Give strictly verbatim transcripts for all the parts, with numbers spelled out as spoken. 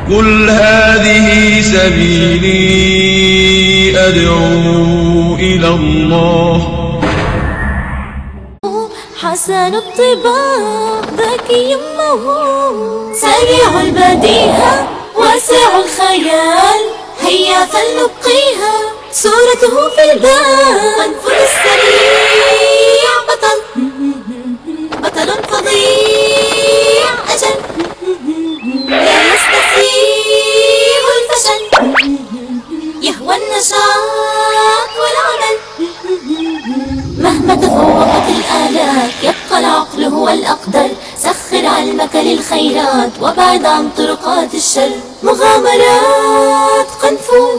قل هذه سبيلي أدعو إلى الله. حسن الطباع ذكي موهوب سريع البديهة واسع الخيال، هيا فلنبقيها صورته في البال. قنفذ السريع بطل بطل فظيع أجل، لا يستسيغ الفشل، يهوى النشاط والعمل. مهما تفوقت الآلات يبقى العقل هو الأقدر، سخر علمك للخيرات وابعد عن طرقات الشر. مغامرات قنفذ.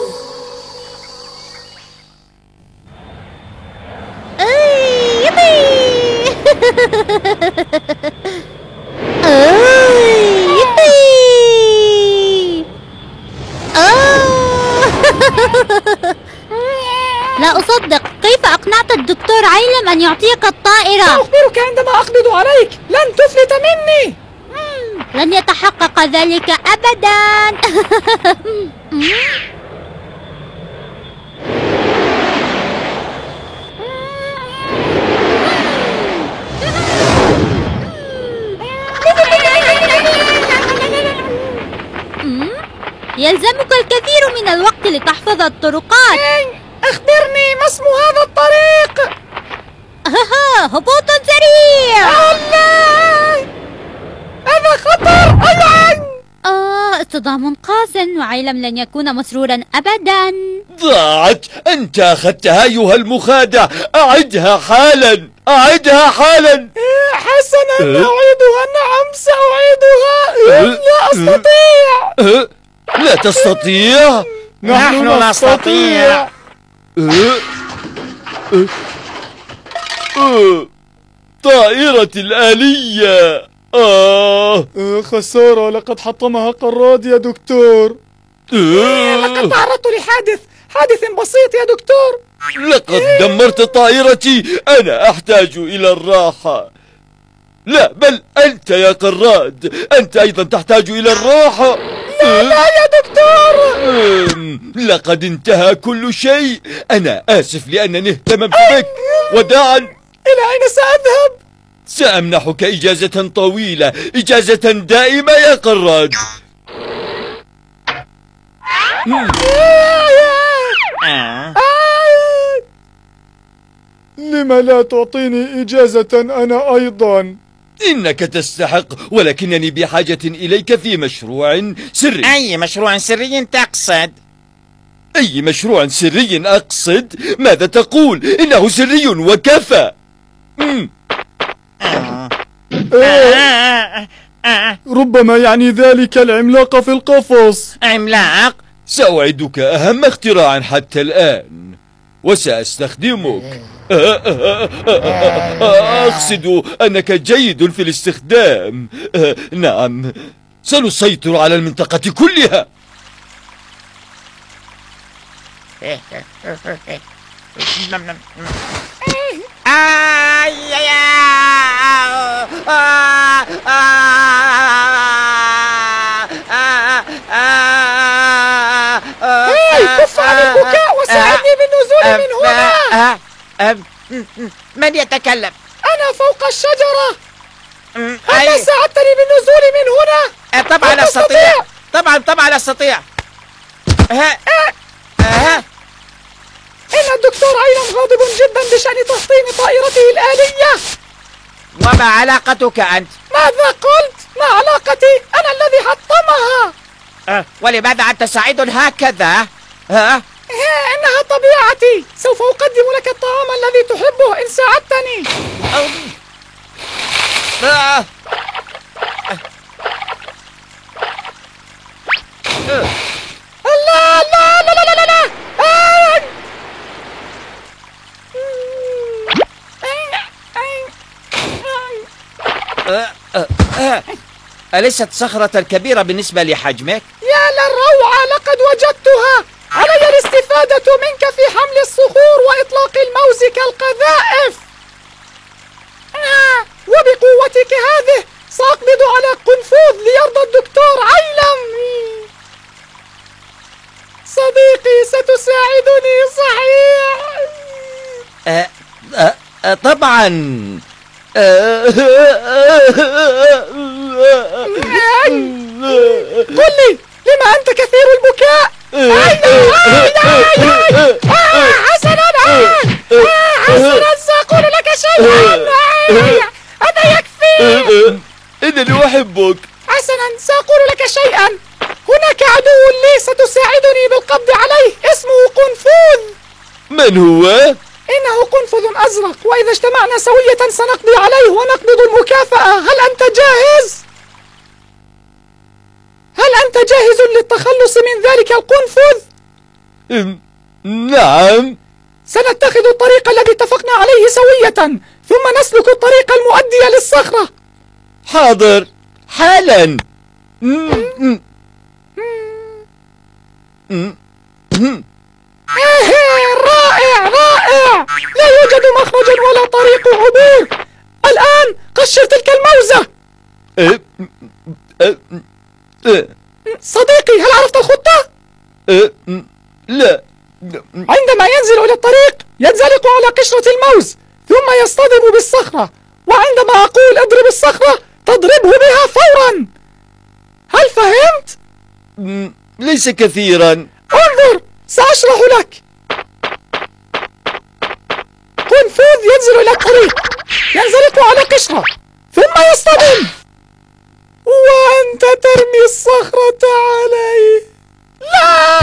لا أصدق، كيف أقنعت الدكتور عيلم أن يعطيك الطائرة؟ سأخبرك عندما أقبض عليك، لن تفلت مني. لن يتحقق ذلك أبدا. يلزمك الكثير من الوقت لتحفظ الطرقات. أخبرني ما اسم هذا الطريق؟ هبوط سريع. الله، هذا خطر. أي آه اصطدام قاس، وعيلم لن يكون مسرورا أبدا. ضاعت. أنت أخذتها أيها المخادع. أعدها حالا، أعدها حالا. حسنا، أعيدها. نعم سأعيدها. لا أستطيع. لا تستطيع؟ نحن نستطيع. طائرتي الآلية. آه خسارة، لقد حطمها قراد يا دكتور. لقد تعرضت لحادث حادث بسيط يا دكتور. لقد دمرت طائرتي. أنا أحتاج إلى الراحة. لا، بل أنت يا قراد، أنت أيضا تحتاج إلى الراحة. لا لا يا دكتور. لقد انتهى كل شيء. أنا آسف لأنني اهتممت بك. وداعا. إلى أين سأذهب؟ سأمنحك إجازة طويلة، إجازة دائمة يا قراد. لم لا تعطيني إجازة أنا أيضا؟ إنك تستحق، ولكنني بحاجة إليك في مشروع سري. أي مشروع سري تقصد؟ أي مشروع سري أقصد؟ ماذا تقول؟ إنه سري وكفى. مم. ربما يعني ذلك العملاق في القفص. عملاق؟ سأعدك أهم اختراع حتى الآن، وسأستخدمك. أقصد أنك جيد في الاستخدام. نعم، سنسيطر على المنطقة كلها. كف عن البكاء وساعدني بالنزول من هنا. من يتكلم؟ أنا فوق الشجرة. هل ساعدتني بالنزول من هنا؟ طبعا أستطيع. طبعا طبعا أستطيع. إن الدكتور عيلم غاضب جدا بشأن تحطيم طائرته الآلية. وما علاقتك أنت؟ ماذا قلت؟ ما علاقتي؟ أنا الذي حطمها. أه. ولماذا أنت سعيد هكذا؟ ها؟ إنها طبيعتي. سوف أقدم لك الطعام الذي تحبه إن ساعدتني. أه. أه. أه. لا لا لا لا لا لا. آه. أه. أه. أه. أليست صخرة كبيرة بالنسبة لحجمك؟ يا للروعة، لقد وجدتها. علي الاستفادة منك في حمل الصخور وإطلاق الموز كالقذائف. آه. وبقوتك هذه سأقبض على قنفذ ليرضى الدكتور عيلم. أه أه أه طبعا. قل لي، لما أنت كثير البكاء؟ حسنا حسنا، سأقول لك شيئا. هذا يكفي. إنني أحبك. حسنا، سأقول لك شيئا. هناك عدو لي ستساعدني بالقبض عليه، اسمه قنفذ. من هو؟ إنه قنفذ أزرق، وإذا اجتمعنا سوية سنقضي عليه ونقبض المكافأة. هل أنت جاهز؟ هل أنت جاهز للتخلص من ذلك القنفذ؟ نعم. سنتخذ الطريق الذي اتفقنا عليه سوية، ثم نسلك الطريق المؤدية للصخرة. حاضر، حالا. رائع رائع، لا يوجد مخرج ولا طريق عبور. الآن قشر تلك الموزة. صديقي، هل عرفت الخطة؟ لا. عندما ينزل إلى الطريق ينزلق على قشرة الموز، ثم يصطدم بالصخرة، وعندما أقول اضرب الصخرة تضربه بها فورا. هل فهمت؟ ليس كثيرا. انظر، سأشرح لك. قنفذ ينزل إلى الطريق، ينزلق على قشرة، ثم يصطدم، وأنت ترمي الصخرة عليه. لا!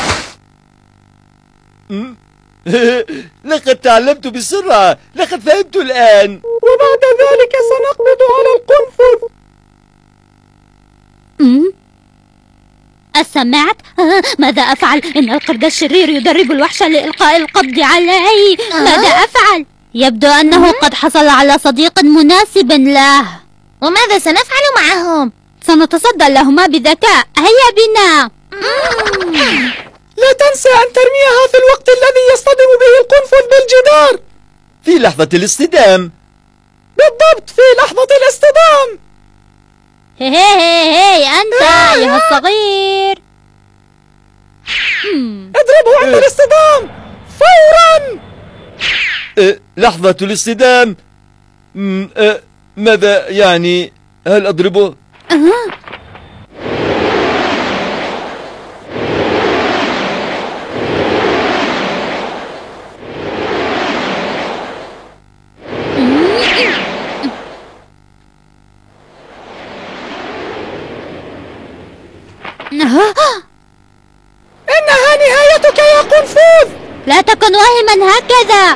لقد تعلمت بسرعة، لقد فهمت الآن. وبعد ذلك سنقبض على القنفذ. أسمعت؟ ماذا أفعل؟ إن القرد الشرير يدرب الوحش لإلقاء القبض علي. ماذا أفعل؟ يبدو أنه قد حصل على صديق مناسب له. وماذا سنفعل معهم؟ سنتصدى لهما بذكاء. هيا بنا. لا تنسى أن ترميها في الوقت الذي يصطدم به القنفذ بالجدار. في لحظة الاصطدام. بالضبط، في لحظة الاصطدام. هي هي هي أنت أيها الصغير. اضربه عند الاصطدام فورا. أه لحظة الاصطدام. أه ماذا يعني؟ هل أضربه؟ أه. إنها نهايتك يا قنفذ. لا تكن واهما هكذا.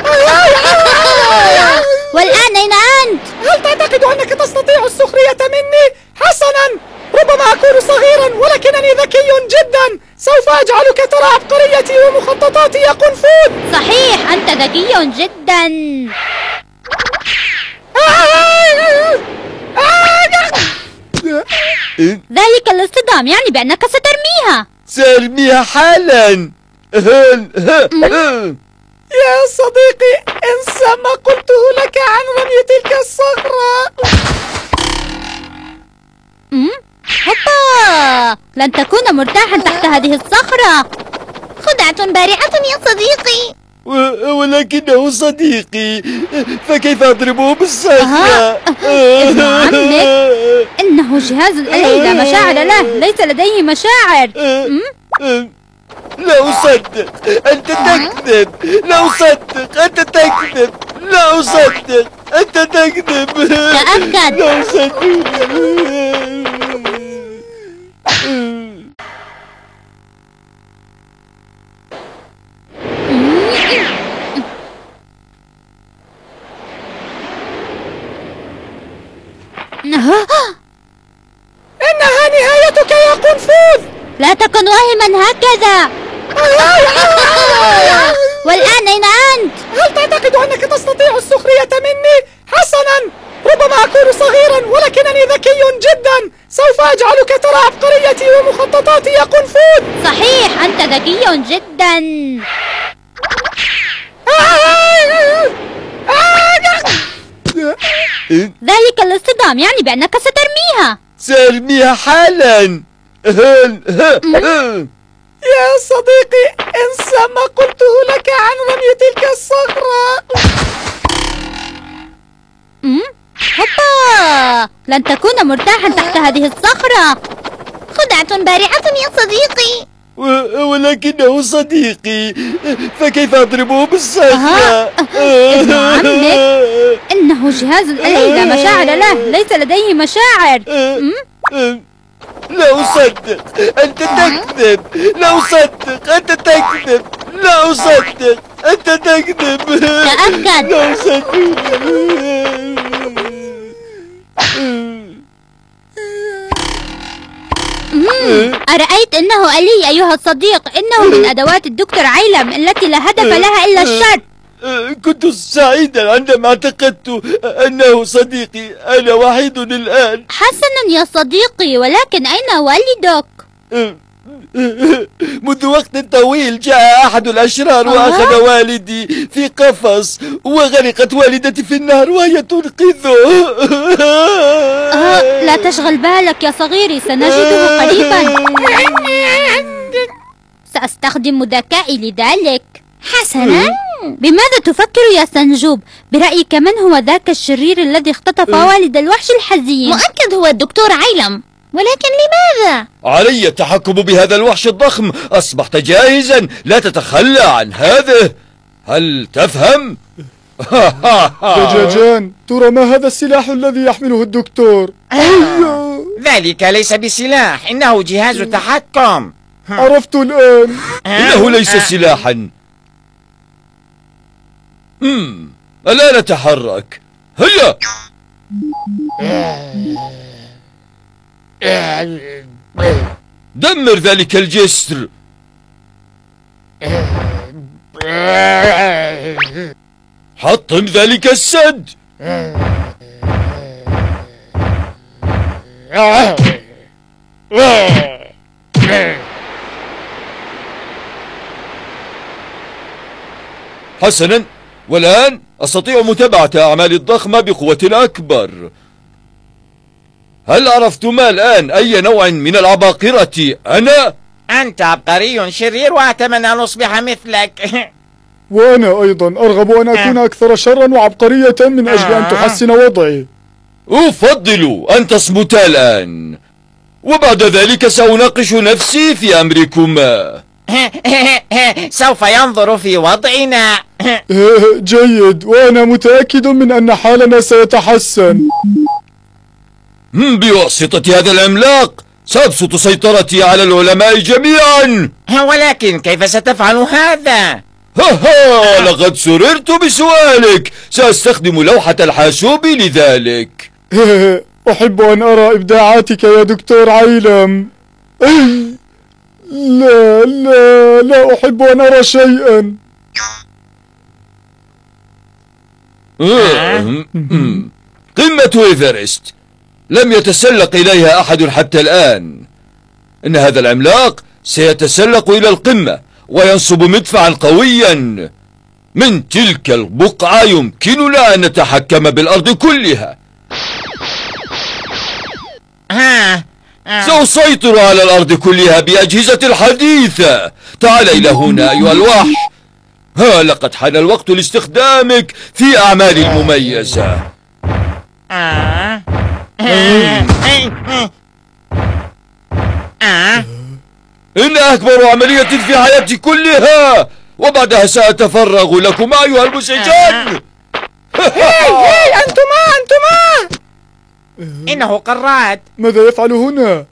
والآن أين أنت؟ هل تعتقد أنك تستطيع السخرية مني؟ حسنا، ربما أكون صغيرا ولكنني ذكي جدا. سوف أجعلك ترى عبقريتي ومخططاتي يا قنفذ. صحيح، أنت ذكي جدا. ذلك الاصطدام يعني بأنك سترميها. سأرميها حالا. يا صديقي، انسى ما قلته لك عن رمي تلك الصخرة. هوبا، لن تكون مرتاحا تحت هذه الصخرة. خدعة بارعة يا صديقي. ولكنه صديقي، فكيف أضربه بالصخرة؟ ابن عمك، إنه جهاز آلي لا مشاعر له، ليس لديه مشاعر. لا أصدق، أنت تكذب. لا أصدق، أنت تكذب. لا أصدق، أنت تكذب. تأكد. لا أصدق. إنها نهايتك يا قنفذ. لا تكن واهما هكذا. والآن أين أنت؟ هل تعتقد أنك تستطيع السخرية مني؟ حسنا، ربما أكون صغيرا ولكنني ذكي جدا. سوف أجعلك ترى عبقريتي ومخططاتي يا قنفذ. صحيح، أنت ذكي جدا. ذلك الاصطدام يعني بأنك سترميها. سأرميها حالا. يا صديقي، انسى ما قلته لك عن رمي تلك الصخرة. أمم؟ هوبا! لن تكون مرتاحا تحت هذه الصخرة. خدعة بارعة يا صديقي. و- ولكنه صديقي، فكيف أضربه بالصخرة؟ أها. ابن عمك. إنه جهاز آلي لا مشاعر له، ليس لديه مشاعر. أمم؟ لا أصدق، أنت تكذب. لا أصدق، أنت تكذب. لا أصدق، أنت تكذب. تأكد. لا أصدق. مم. أرأيت أنه آلي أيها الصديق؟ إنه من أدوات الدكتور عيلم التي لا هدف لها إلا الشر. كنت سعيدا عندما اعتقدت أنه صديقي. أنا وحيد الآن. حسنا يا صديقي، ولكن أين والدك؟ منذ وقت طويل جاء أحد الأشرار وأخذ والدي في قفص، وغرقت والدتي في النهر وهي تنقذه. آه، لا تشغل بالك يا صغيري، سنجده قريبا. سأستخدم ذكائي لذلك. حسنا. بماذا تفكر يا سنجوب؟ برأيك من هو ذاك الشرير الذي اختطف والد الوحش الحزين؟ مؤكد هو الدكتور عيلم، ولكن لماذا؟ علي التحكم بهذا الوحش الضخم. أصبحت جاهزا، لا تتخلى عن هذا. هل تفهم؟ دجاجان، ترى ما هذا السلاح الذي يحمله الدكتور؟ ذلك ليس بسلاح، إنه جهاز تحكم. عرفت الآن. إنه ليس سلاحا. مم. الآن نتحرك. هيا. دمر ذلك الجسر. حطم ذلك السد. حسنا، والآن أستطيع متابعة أعمالي الضخمة بقوة أكبر. هل عرفتما الآن أي نوع من العباقرة أنا؟ أنت عبقري شرير وأتمنى أن أصبح مثلك. وأنا أيضا أرغب أن أكون أكثر شرا وعبقرية من أجل أن تحسن وضعي. أفضل أن تصمتا الآن، وبعد ذلك سأناقش نفسي في أمركما. سوف ينظر في وضعنا. جيد، وأنا متأكد من أن حالنا سيتحسن. بواسطة هذا العملاق سأبسط سيطرتي على العلماء جميعا. ولكن كيف ستفعل هذا؟ ها لقد سررت بسؤالك. سأستخدم لوحة الحاسوب لذلك. أحب أن أرى إبداعاتك يا دكتور عيلم. لا لا لا أحب أن أرى شيئا. قمة إيفرست لم يتسلق إليها أحد حتى الآن. إن هذا العملاق سيتسلق إلى القمة وينصب مدفعا قويا. من تلك البقعة يمكننا أن نتحكم بالأرض كلها. سأسيطر على الأرض كلها بأجهزة الحديثة. تعال إلى هنا أيها الوحش. ها لقد حان الوقت لاستخدامك في أعمالي المميزة. إن أكبر عملية في حياتي كلها، وبعدها سأتفرغ لكم أيها المزعجان. هاي أنتما أنتما إنه قراد. ماذا يفعل هنا؟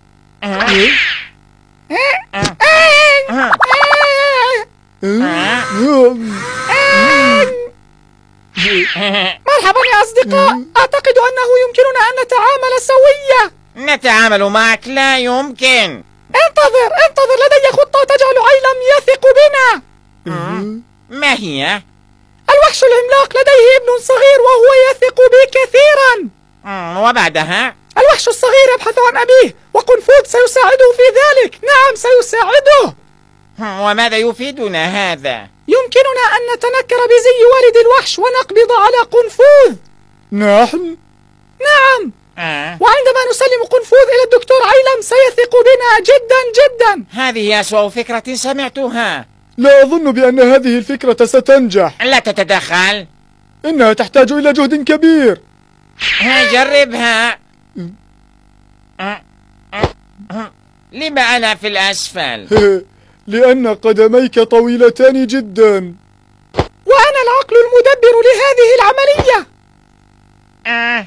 مرحبا يا أصدقاء. أعتقد أنه يمكننا أن نتعامل سويا. نتعامل معك؟ لا يمكن. انتظر انتظر، لدي خطة تجعل عيلم يثق بنا. ما هي؟ الوحش العملاق لديه ابن صغير وهو يثق بي كثيرا. وبعدها؟ الوحش الصغير يبحث عن أبيه، وقنفذ سيساعده في ذلك. نعم سيساعده. وماذا يفيدنا هذا؟ يمكننا أن نتنكر بزي والد الوحش ونقبض على قنفذ. نحن؟ نعم، آه. وعندما نسلم قنفذ إلى الدكتور عيلم سيثق بنا جدا جدا. هذه أسوأ فكرة سمعتها. لا أظن بأن هذه الفكرة ستنجح. لا تتدخل. إنها تحتاج إلى جهد كبير. جربها. لما أنا في الأسفل؟ لأن قدميك طويلتان جدا. وأنا العقل المدبر لهذه العملية. آه.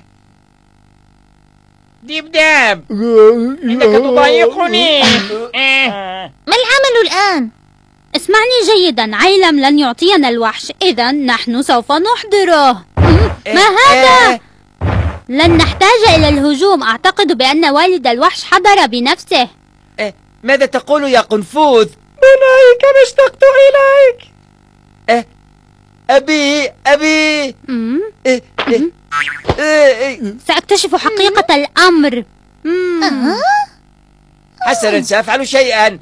ديب داب، إنك تضايقني. ما العمل الآن؟ اسمعني جيدا، عيلم لن يعطينا الوحش، إذا نحن سوف نحضره. ما هذا؟ لن نحتاج إلى الهجوم. أعتقد بأن والد الوحش حضر بنفسه. ماذا تقول يا قنفذ؟ بناي كم اشتقت إليك. أبي أبي سأكتشف حقيقة الأمر. حسنا، سأفعل شيئا.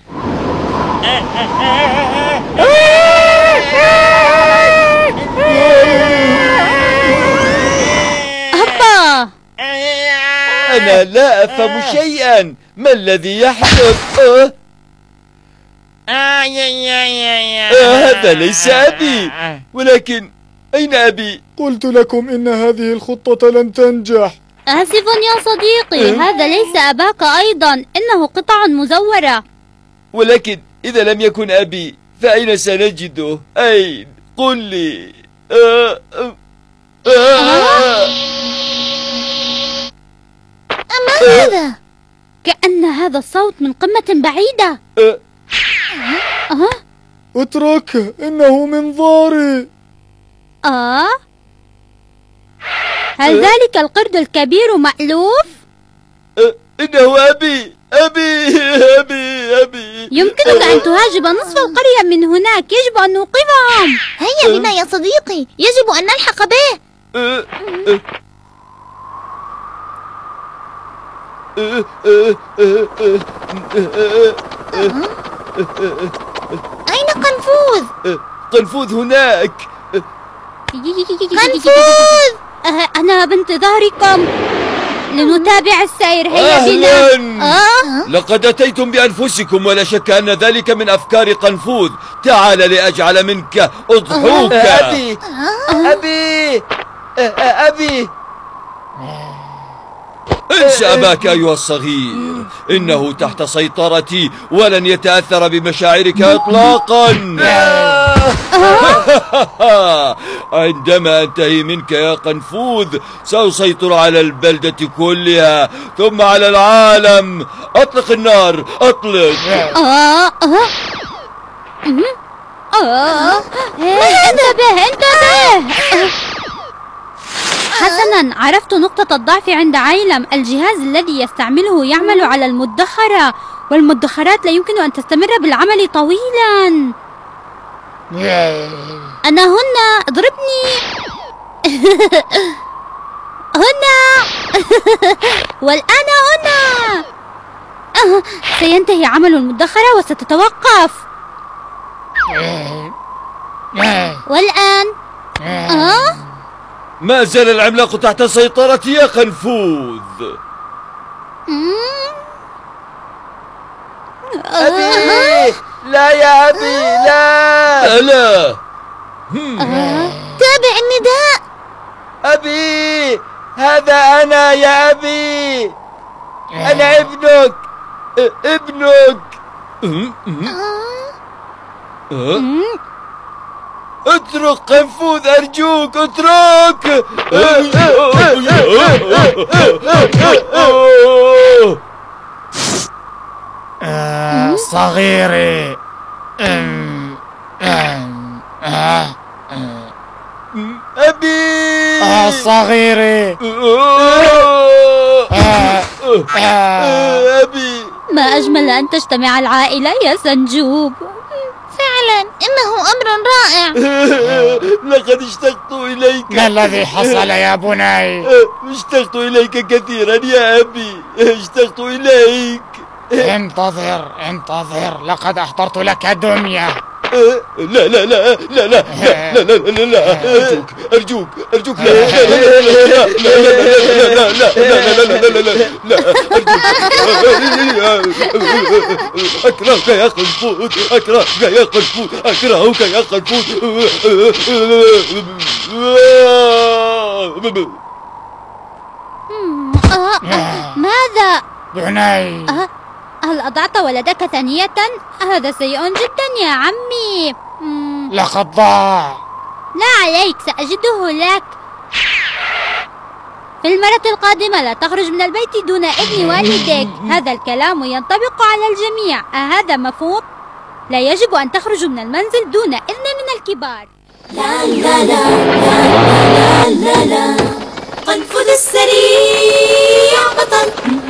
هبا، أنا لا أفهم شيئا. ما الذي يحدث؟ أه؟ آه يا يا يا يا. آه هذا ليس أبي. ولكن أين أبي؟ قلت لكم إن هذه الخطة لن تنجح. آسف يا صديقي، هذا ليس أباك أيضا، إنه قطع مزورة. ولكن إذا لم يكن أبي فأين سنجده؟ أين؟ قل لي. آه آه آه. ما هذا؟ كأن هذا الصوت من قمة بعيدة. آه. أه؟ اتركه، إنه منظاري. آه؟ هل ذلك القرد الكبير مألوف؟ آه. إنه أبي أبي أبي أبي. يمكنك أن تهاجم نصف القرية من هناك، يجب أن نوقفهم. هيا بنا يا صديقي، يجب أن نلحق به. آه. آه. آه. آه. آه. آه. أين قنفذ؟ قنفذ هناك. قنفذ! أنا بانتظاركم لنتابع السير. هيا أهلا. بنا. آه؟ لقد أتيتم بأنفسكم، ولا شك أن ذلك من أفكار قنفذ. تعال لأجعل منك أضحوك. أبي أبي أبي. انسى أباك أيها الصغير، إنه تحت سيطرتي ولن يتأثر بمشاعرك إطلاقا. عندما أنتهي منك يا قنفذ سأسيطر على البلدة كلها ثم على العالم. أطلق النار، أطلق. آه آه آه انتبه انتبه. حسنا، عرفت نقطة الضعف عند عيلم. الجهاز الذي يستعمله يعمل على المدخرة، والمدخرات لا يمكن أن تستمر بالعمل طويلا. أنا هنا، اضربني. هنا. والآن هنا. سينتهي عمل المدخرة وستتوقف. والآن أه؟ ما زال العملاق تحت سيطرتي يا قنفذ. أبي لا يا أبي لا. لا. تابع النداء. أبي هذا أنا يا أبي، أنا ابنك ابنك. اترك قنفذ أرجوك، اترك. آه صغيري. أبي آه صغيري. أبي. ما أجمل أن تجتمع العائلة يا سنجوب. فعلا إنه أمر رائع. لقد اشتقت إليك. ما الذي حصل يا بني؟ اشتقت إليك كثيرا يا أبي، اشتقت إليك. انتظر انتظر، لقد أحضرت لك دمية. لا لا لا لا لا لا لا لا لا لا أرجوك أرجوك أرجوك لا لا لا لا لا لا لا لا لا لا لا أكرهك يا قنفذ أكرهك يا قنفذ أكرهك يا قنفذ. ماذا؟ بني هل أضعت ولدك ثانية؟ هذا سيء جدا يا عمي. مم. لقد ضاع. لا عليك، سأجده لك. في المرة القادمة لا تخرج من البيت دون إذن والديك. هذا الكلام ينطبق على الجميع، أهذا مفهوم؟ لا يجب أن تخرج من المنزل دون إذن من الكبار. لا لا لا لا لا لا لا قنفذ السريع بطل.